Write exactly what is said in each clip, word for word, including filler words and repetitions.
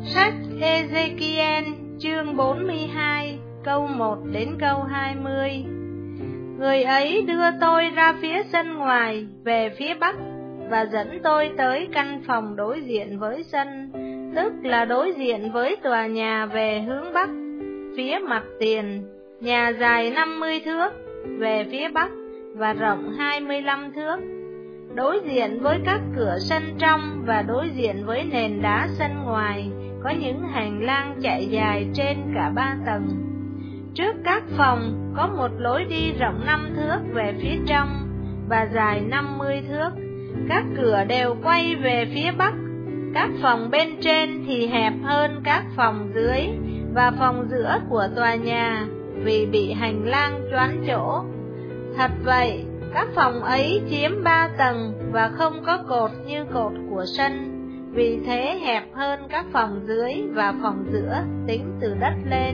Sách Ê-dê-ki-en chương bốn mươi hai câu một đến câu hai mươi. Người ấy đưa tôi ra phía sân ngoài về phía bắc và dẫn tôi tới căn phòng đối diện với sân, tức là đối diện với tòa nhà về hướng bắc. Phía mặt tiền, nhà dài năm mươi thước về phía bắc và rộng hai mươi lăm thước, đối diện với các cửa sân trong và đối diện với nền đá sân ngoài, có những hành lang chạy dài trên cả ba tầng. Trước các phòng có một lối đi rộng năm thước về phía trong và dài năm mươi thước. Các cửa đều quay về phía bắc. Các phòng bên trên thì hẹp hơn các phòng dưới và phòng giữa của tòa nhà, vì bị hành lang choán chỗ. Thật vậy, các phòng ấy chiếm ba tầng và không có cột như cột của sân, vì thế hẹp hơn các phòng dưới và phòng giữa tính từ đất lên.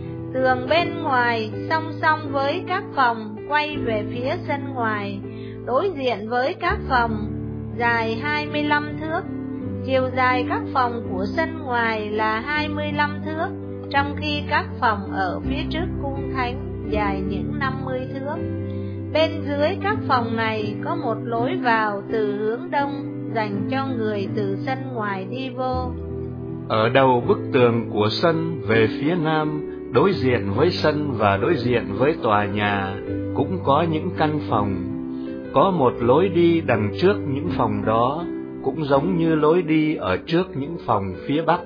Tường bên ngoài song song với các phòng quay về phía sân ngoài, đối diện với các phòng, dài hai mươi lăm thước. Chiều dài các phòng của sân ngoài là hai mươi lăm thước, trong khi các phòng ở phía trước cung thánh dài những năm mươi thước. Bên dưới các phòng này có một lối vào từ hướng đông, dành cho người từ sân ngoài đi vô. Ở đầu bức tường của sân về phía nam, đối diện với sân và đối diện với tòa nhà, cũng có những căn phòng. Có một lối đi đằng trước những phòng đó, cũng giống như lối đi ở trước những phòng phía bắc.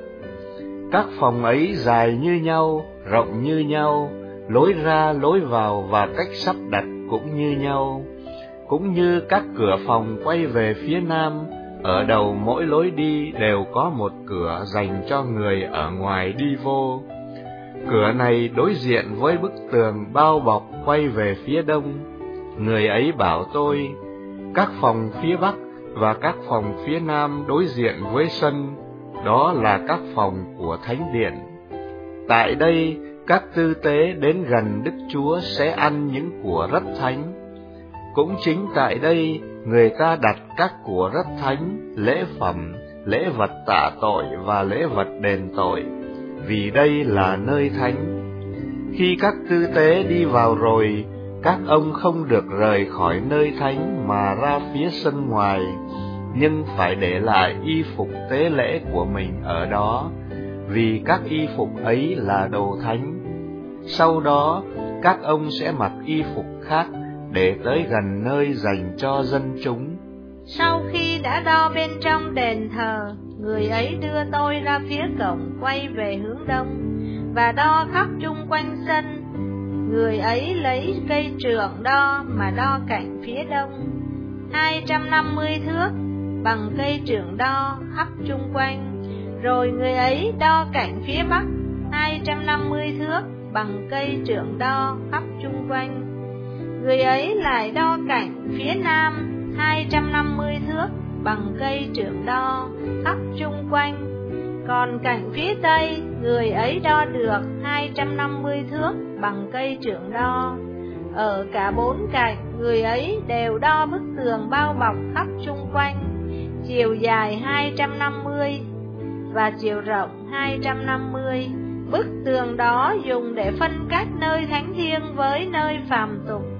Các phòng ấy dài như nhau, rộng như nhau, lối ra lối vào và cách sắp đặt cũng như nhau. Cũng như các cửa phòng quay về phía nam, ở đầu mỗi lối đi đều có một cửa dành cho người ở ngoài đi vô. Cửa này đối diện với bức tường bao bọc quay về phía đông. Người ấy bảo tôi, các phòng phía bắc và các phòng phía nam đối diện với sân, đó là các phòng của thánh điện. Tại đây, các tư tế đến gần Đức Chúa sẽ ăn những của rất thánh. Cũng chính tại đây, người ta đặt các của rất thánh, lễ phẩm, lễ vật tạ tội và lễ vật đền tội, vì đây là nơi thánh. Khi các tư tế đi vào rồi, các ông không được rời khỏi nơi thánh mà ra phía sân ngoài, nhưng phải để lại y phục tế lễ của mình ở đó, vì các y phục ấy là đồ thánh. Sau đó, các ông sẽ mặc y phục khác để tới gần nơi dành cho dân chúng. Sau khi đã đo bên trong đền thờ, người ấy đưa tôi ra phía cổng quay về hướng đông và đo khắp chung quanh sân. Người ấy lấy cây trượng đo mà đo cạnh phía đông, hai trăm năm mươi thước, bằng cây trượng đo khắp chung quanh. Rồi người ấy đo cạnh phía bắc, hai trăm năm mươi thước, bằng cây trượng đo khắp chung quanh. Người ấy lại đo cạnh phía nam, hai trăm năm mươi thước, bằng cây trượng đo khắp chung quanh. Còn cạnh phía tây, người ấy đo được hai trăm năm mươi thước, bằng cây trượng đo. Ở cả bốn cạnh, người ấy đều đo bức tường bao bọc khắp chung quanh, chiều dài hai trăm năm mươi và chiều rộng hai trăm năm mươi. Bức tường đó dùng để phân cách nơi thánh thiêng với nơi phàm tục.